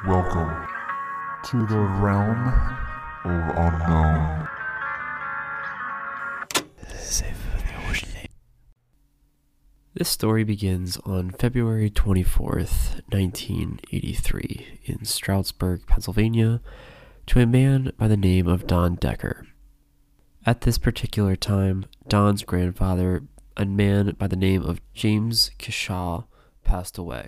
Welcome to the realm of unknown. This story begins on February 24th, 1983, in Stroudsburg, Pennsylvania, to a man by the name of Don Decker. At this particular time, Don's grandfather, a man by the name of James Kishaw, passed away.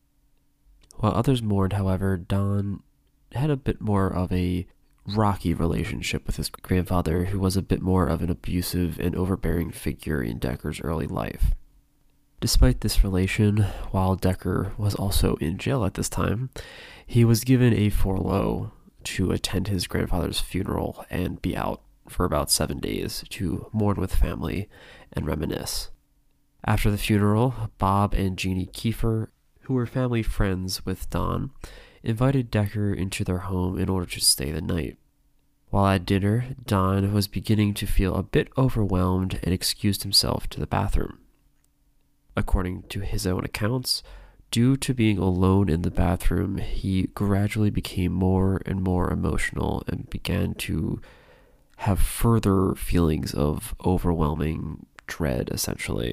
While others mourned, however, Don had a bit more of a rocky relationship with his grandfather, who was a bit more of an abusive and overbearing figure in Decker's early life. Despite this relation, while Decker was also in jail at this time, he was given a furlough to attend his grandfather's funeral and be out for about 7 days to mourn with family and reminisce. After the funeral, Bob and Jeannie Kiefer, who were family friends with Don, invited Decker into their home in order to stay the night. While at dinner, Don was beginning to feel a bit overwhelmed and excused himself to the bathroom. According to his own accounts, due to being alone in the bathroom, he gradually became more and more emotional and began to have further feelings of overwhelming dread, essentially.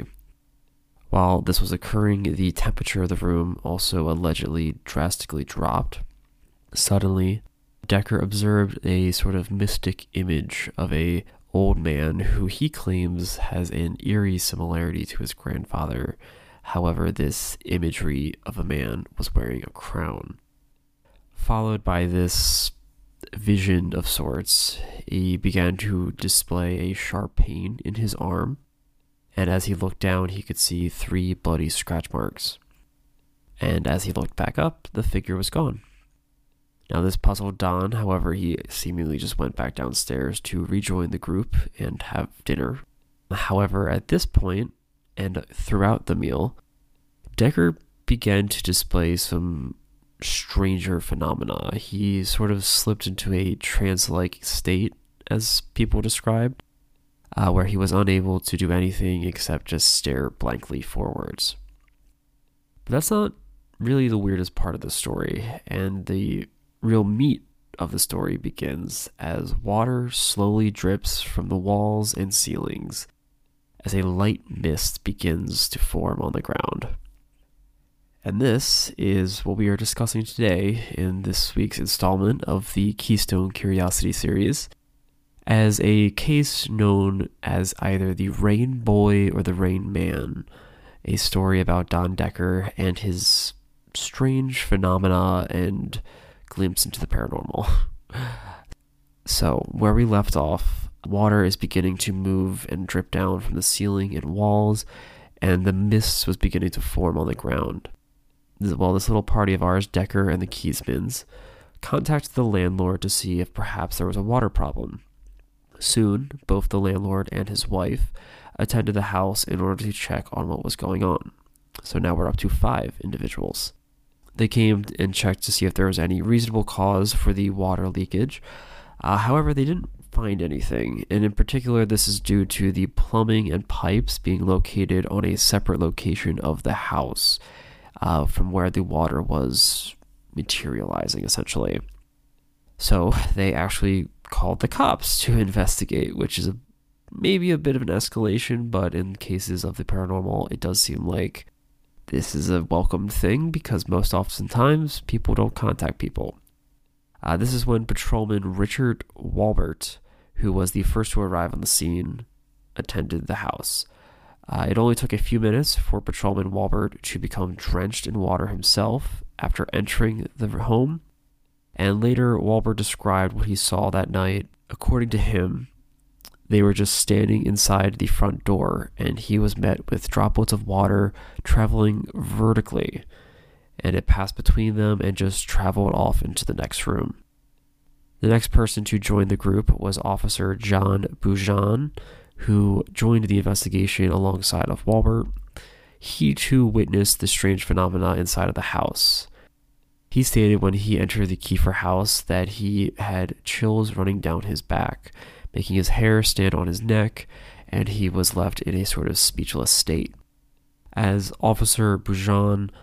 While this was occurring, the temperature of the room also allegedly drastically dropped. Suddenly, Decker observed a sort of mystic image of a old man who he claims has an eerie similarity to his grandfather. However, this imagery of a man was wearing a crown. Followed by this vision of sorts, he began to display a sharp pain in his arm, and as he looked down, he could see 3 bloody scratch marks. And as he looked back up, the figure was gone. Now, this puzzled Don. However, he seemingly just went back downstairs to rejoin the group and have dinner. However, at this point, and throughout the meal, Decker began to display some stranger phenomena. He sort of slipped into a trance-like state, as people described, where he was unable to do anything except just stare blankly forwards. But that's not really the weirdest part of the story, and the real meat of the story begins as water slowly drips from the walls and ceilings as a light mist begins to form on the ground. And this is what we are discussing today in this week's installment of the Keystone Curiosity series, as a case known as either the Rain Boy or the Rain Man, a story about Don Decker and his strange phenomena and glimpse into the paranormal. So, where we left off, water is beginning to move and drip down from the ceiling and walls, and the mist was beginning to form on the ground. Well, this little party of ours, Decker and the Keysmans, contacted the landlord to see if perhaps there was a water problem. Soon, both the landlord and his wife attended the house in order to check on what was going on. So now we're up to 5 individuals. They came and checked to see if there was any reasonable cause for the water leakage. However, they didn't find anything, and in particular, this is due to the plumbing and pipes being located on a separate location of the house from where the water was materializing, essentially. So they actually called the cops to investigate, which is maybe a bit of an escalation, but in cases of the paranormal, it does seem like this is a welcomed thing because most oftentimes people don't contact people. This is when Patrolman Richard Walbert, who was the first to arrive on the scene, attended the house. It only took a few minutes for Patrolman Walbert to become drenched in water himself after entering the home, and later Walbert described what he saw that night. According to him, they were just standing inside the front door, and he was met with droplets of water traveling vertically, and it passed between them and just traveled off into the next room. The next person to join the group was Officer John Boujan, who joined the investigation alongside of Walbert. He too witnessed the strange phenomena inside of the house. He stated when he entered the Kiefer house that he had chills running down his back, making his hair stand on his neck, and he was left in a sort of speechless state. As Officer Boujan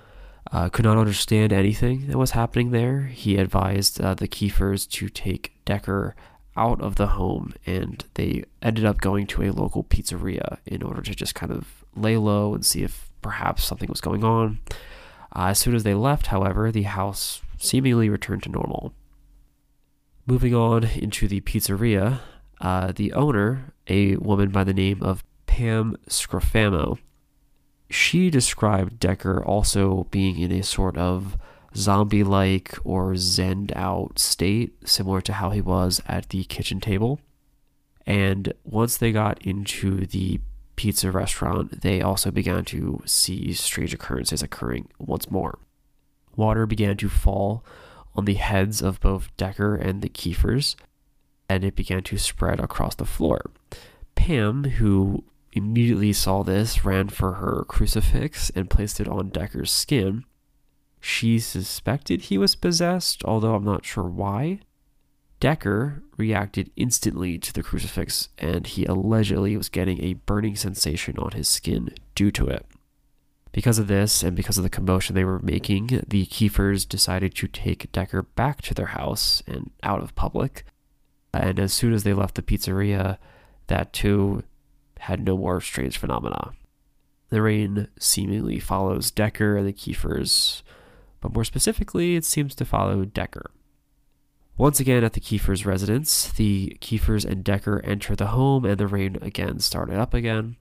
could not understand anything that was happening there. He advised the Kiefers to take Decker out of the home, and they ended up going to a local pizzeria in order to just kind of lay low and see if perhaps something was going on. As soon as they left, however, the house seemingly returned to normal. Moving on into the pizzeria, the owner, a woman by the name of Pam Scrofamo, she described Decker also being in a sort of zombie-like or zened-out state, similar to how he was at the kitchen table. And once they got into the pizza restaurant, they also began to see strange occurrences occurring once more. Water began to fall on the heads of both Decker and the Kiefers, and it began to spread across the floor. Pam, who immediately saw this, ran for her crucifix and placed it on Decker's skin. She suspected he was possessed, although I'm not sure why. Decker reacted instantly to the crucifix, and he allegedly was getting a burning sensation on his skin due to it. Because of this, and because of the commotion they were making, the Kiefers decided to take Decker back to their house and out of public. And as soon as they left the pizzeria, that too had no more strange phenomena. The rain seemingly follows Decker and the Kiefers, but more specifically, it seems to follow Decker. Once again at the Kiefers' residence, the Kiefers and Decker enter the home, and the rain again started up,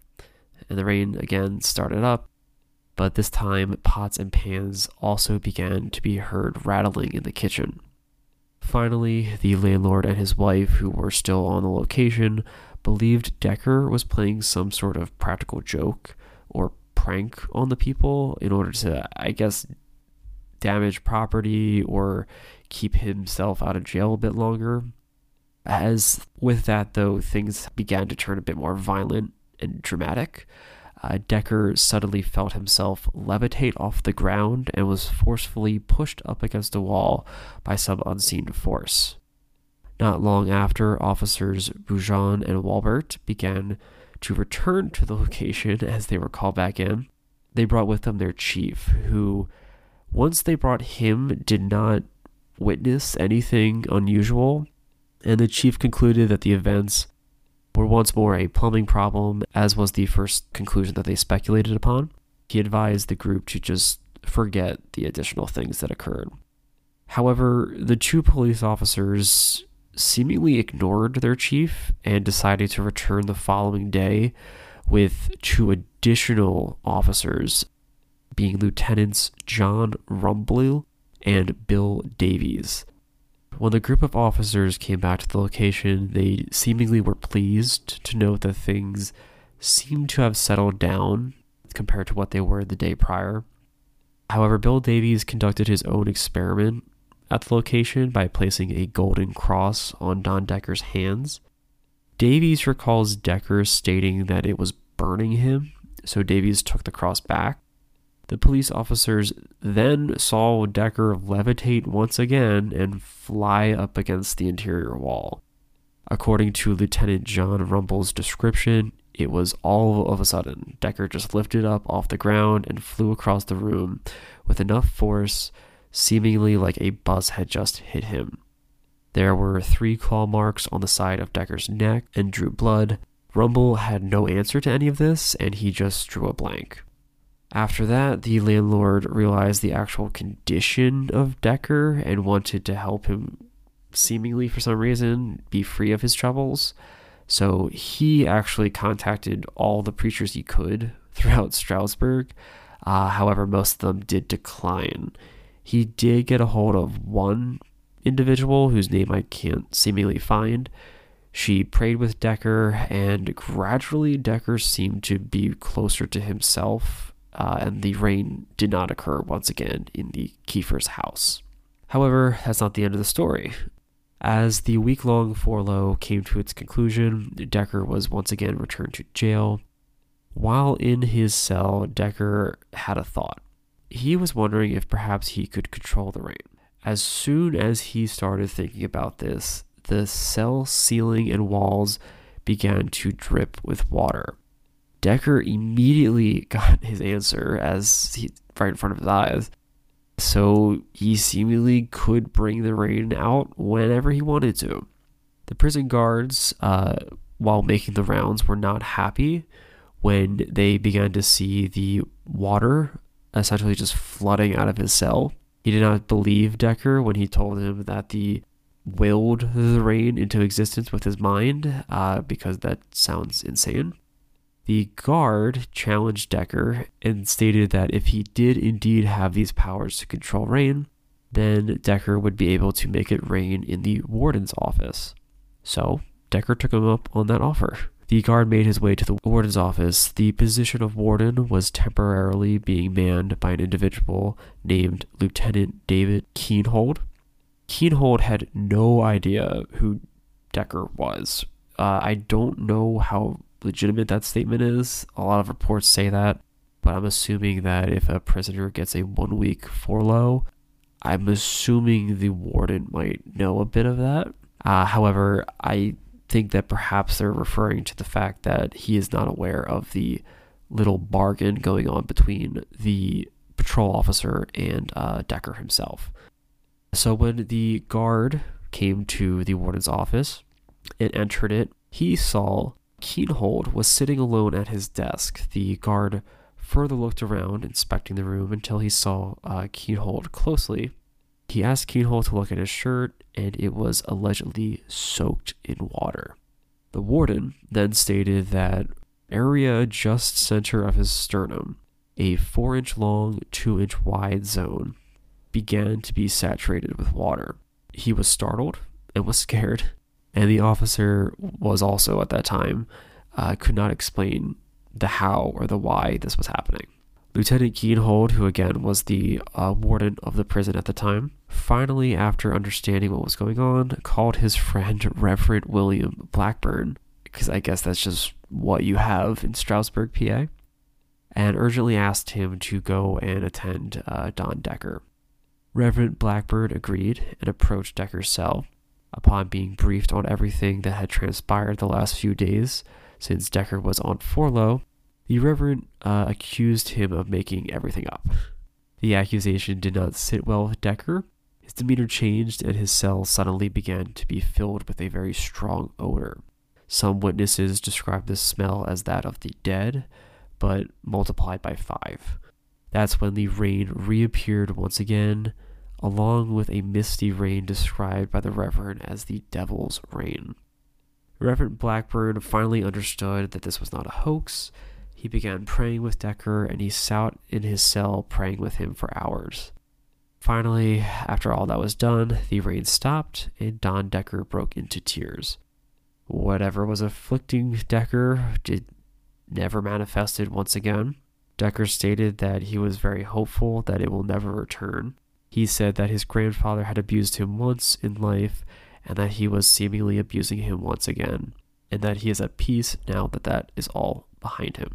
but this time pots and pans also began to be heard rattling in the kitchen. Finally, the landlord and his wife, who were still on the location, believed Decker was playing some sort of practical joke or prank on the people in order to, I guess, damage property or keep himself out of jail a bit longer. As with that, though, things began to turn a bit more violent and dramatic. Decker suddenly felt himself levitate off the ground and was forcefully pushed up against a wall by some unseen force. Not long after, officers Boujon and Walbert began to return to the location as they were called back in. They brought with them their chief, who, once they brought him, did not witness anything unusual, and the chief concluded that the events were once more a plumbing problem, as was the first conclusion that they speculated upon. He advised the group to just forget the additional things that occurred. However, the two police officers seemingly ignored their chief and decided to return the following day with two additional officers, being Lieutenants John Rumbley and Bill Davies. When the group of officers came back to the location, they seemingly were pleased to note that things seemed to have settled down compared to what they were the day prior. However, Bill Davies conducted his own experiment at the location by placing a golden cross on Don Decker's hands. Davies recalls Decker stating that it was burning him, so Davies took the cross back. The police officers then saw Decker levitate once again and fly up against the interior wall. According to Lieutenant John Rumbley's description, it was all of a sudden. Decker just lifted up off the ground and flew across the room with enough force, seemingly like a bus had just hit him. There were 3 claw marks on the side of Decker's neck and drew blood. Rumbley had no answer to any of this, and he just drew a blank. After that, the landlord realized the actual condition of Decker and wanted to help him, seemingly for some reason, be free of his troubles. So he actually contacted all the preachers he could throughout Stroudsburg. However, most of them did decline. He did get a hold of one individual whose name I can't seemingly find. She prayed with Decker, and gradually Decker seemed to be closer to himself. And the rain did not occur once again in the Kiefers' house. However, that's not the end of the story. As the week-long furlough came to its conclusion, Decker was once again returned to jail. While in his cell, Decker had a thought. He was wondering if perhaps he could control the rain. As soon as he started thinking about this, the cell ceiling and walls began to drip with water. Decker immediately got his answer right in front of his eyes. so he seemingly could bring the rain out whenever he wanted to. The prison guards, while making the rounds, were not happy when they began to see the water essentially just flooding out of his cell. He did not believe Decker when he told him that he willed the rain into existence with his mind, because that sounds insane. The guard challenged Decker and stated that if he did indeed have these powers to control rain, then Decker would be able to make it rain in the warden's office. So Decker took him up on that offer. The guard made his way to the warden's office. The position of warden was temporarily being manned by an individual named Lieutenant David Keenhold. Keenhold had no idea who Decker was. I don't know how legitimate that statement is. A lot of reports say that, but I'm assuming that if a prisoner gets a 1-week furlough, I'm assuming the warden might know a bit of that. However, I think that perhaps they're referring to the fact that he is not aware of the little bargain going on between the patrol officer and Decker himself. So when the guard came to the warden's office and entered it, he saw Keenhold was sitting alone at his desk. The guard further looked around, inspecting the room, until he saw Keenhold closely. He asked Keenhold to look at his shirt, and it was allegedly soaked in water. The warden then stated that area just center of his sternum, a 4-inch long, 2-inch wide zone, began to be saturated with water. He was startled and was scared, and the officer was also at that time could not explain the how or the why this was happening. Lieutenant Keenhold, who again was the warden of the prison at the time, finally, after understanding what was going on, called his friend Reverend William Blackburn, because I guess that's just what you have in Stroudsburg, PA, and urgently asked him to go and attend Don Decker. Reverend Blackburn agreed and approached Decker's cell. Upon being briefed on everything that had transpired the last few days since Decker was on furlough, the Reverend accused him of making everything up. The accusation did not sit well with Decker. His demeanor changed, and his cell suddenly began to be filled with a very strong odor. Some witnesses described the smell as that of the dead, but multiplied by 5. That's when the rain reappeared once again, along with a misty rain described by the Reverend as the Devil's Rain. Reverend Blackburn finally understood that this was not a hoax. He began praying with Decker, and he sat in his cell praying with him for hours. Finally, after all that was done, the rain stopped, and Don Decker broke into tears. Whatever was afflicting Decker never manifested once again. Decker stated that he was very hopeful that it will never return. He said that his grandfather had abused him once in life, and that he was seemingly abusing him once again, and that he is at peace now that that is all behind him.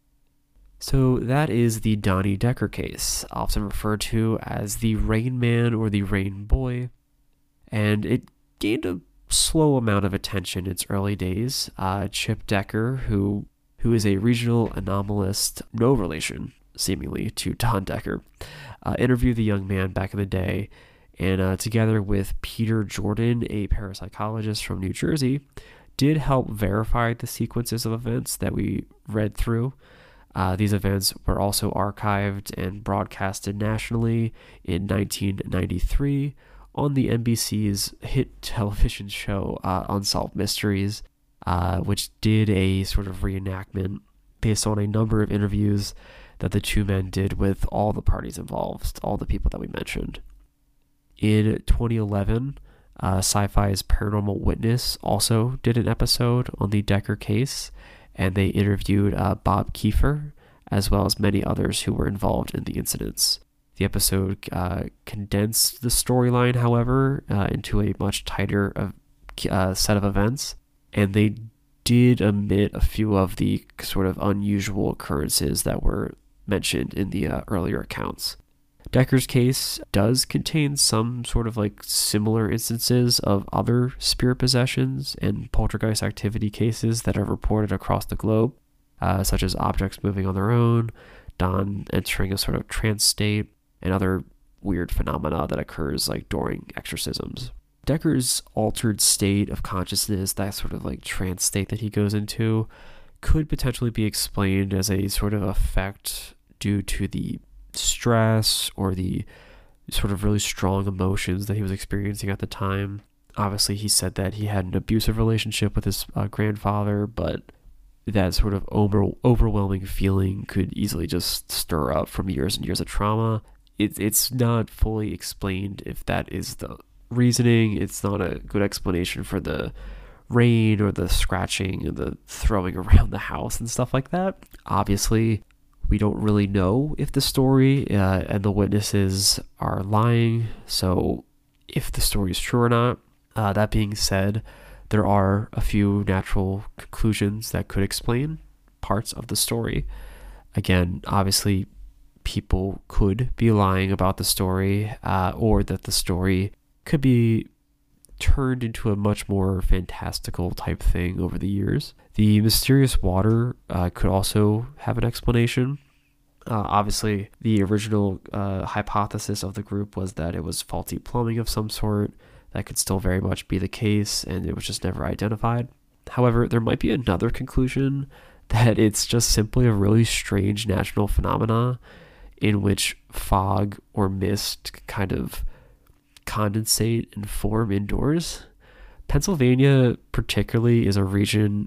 So that is the Donnie Decker case, often referred to as the Rain Man or the Rain Boy, and it gained a slow amount of attention in its early days. Chip Decker, who is a regional anomalist, no relation, seemingly, to Don Decker, interviewed the young man back in the day, and together with Peter Jordan, a parapsychologist from New Jersey, did help verify the sequences of events that we read through. These events were also archived and broadcasted nationally in 1993 on the NBC's hit television show Unsolved Mysteries, which did a sort of reenactment based on a number of interviews that the two men did with all the parties involved, all the people that we mentioned. In 2011, Sci-Fi's Paranormal Witness also did an episode on the Decker case, and they interviewed Bob Kiefer, as well as many others who were involved in the incidents. The episode condensed the storyline, however, into a much tighter set of events, and they did omit a few of the sort of unusual occurrences that were mentioned in the earlier accounts. Decker's case does contain some sort of like similar instances of other spirit possessions and poltergeist activity cases that are reported across the globe, such as objects moving on their own, Don entering a sort of trance state, and other weird phenomena that occurs like during exorcisms. Decker's altered state of consciousness, that sort of like trance state that he goes into, could potentially be explained as a sort of effect due to the stress or the sort of really strong emotions that he was experiencing at the time. Obviously, he said that he had an abusive relationship with his grandfather, but that sort of overwhelming feeling could easily just stir up from years and years of trauma. It's not fully explained if that is the reasoning. It's not a good explanation for the rain or the scratching and the throwing around the house and stuff like that. Obviously, we don't really know if the story and the witnesses are lying, so if the story is true or not. That being said, there are a few natural conclusions that could explain parts of the story. Again, obviously, people could be lying about the story, or that the story could be turned into a much more fantastical type thing over the years. The mysterious water could also have an explanation. Obviously, the original hypothesis of the group was that it was faulty plumbing of some sort. That could still very much be the case, and it was just never identified. However, there might be another conclusion that it's just simply a really strange natural phenomena in which fog or mist kind of condensate and form indoors. Pennsylvania particularly is a region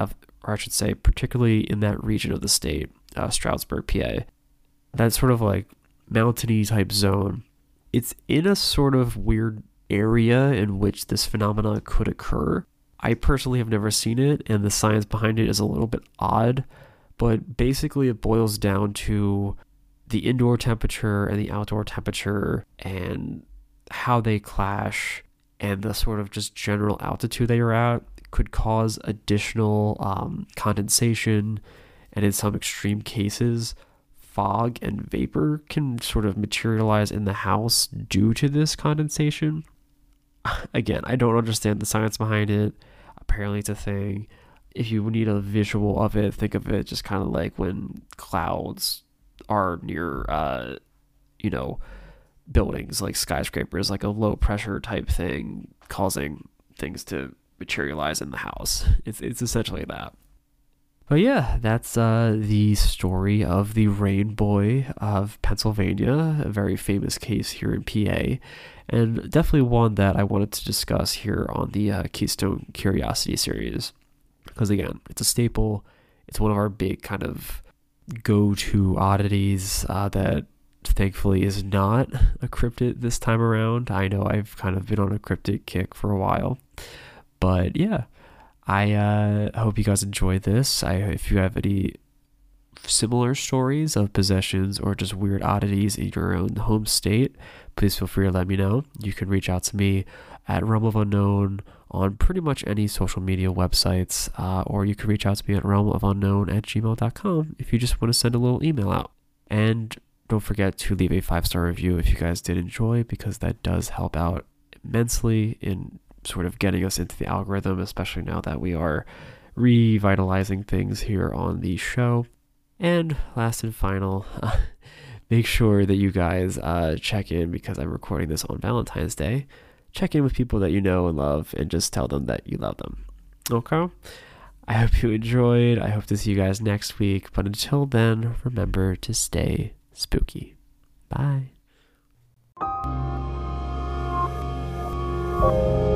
particularly in that region of the state, Stroudsburg, PA, that sort of like mountainy type zone. It's in a sort of weird area in which this phenomena could occur. I personally have never seen it, and the science behind it is a little bit odd, but basically it boils down to the indoor temperature and the outdoor temperature and how they clash, and the sort of just general altitude that you're at could cause additional condensation, and in some extreme cases, fog and vapor can sort of materialize in the house due to this condensation. Again, I don't understand the science behind it. Apparently it's a thing. If you need a visual of it, think of it just kind of like when clouds are near, buildings like skyscrapers, like a low pressure type thing causing things to materialize in the house. It's essentially that. But yeah, that's the story of the Rain Boy of Pennsylvania, a very famous case here in PA, and definitely one that I wanted to discuss here on the Keystone Curiosity series. Because again, it's a staple. It's one of our big kind of go-to oddities that thankfully is not a cryptid this time around. I know I've kind of been on a cryptid kick for a while. But yeah, I hope you guys enjoyed this. If you have any similar stories of possessions or just weird oddities in your own home state, please feel free to let me know. You can reach out to me at Realm of Unknown on pretty much any social media websites, or you can reach out to me at realmofunknown@gmail.com if you just want to send a little email out. And don't forget to leave a 5-star review if you guys did enjoy, because that does help out immensely in sort of getting us into the algorithm, especially now that we are revitalizing things here on the show. And last and final, make sure that you guys check in, because I'm recording this on Valentine's Day. Check in with people that you know and love and just tell them that you love them. Okay? I hope you enjoyed. I hope to see you guys next week. But until then, remember to stay spooky. Bye.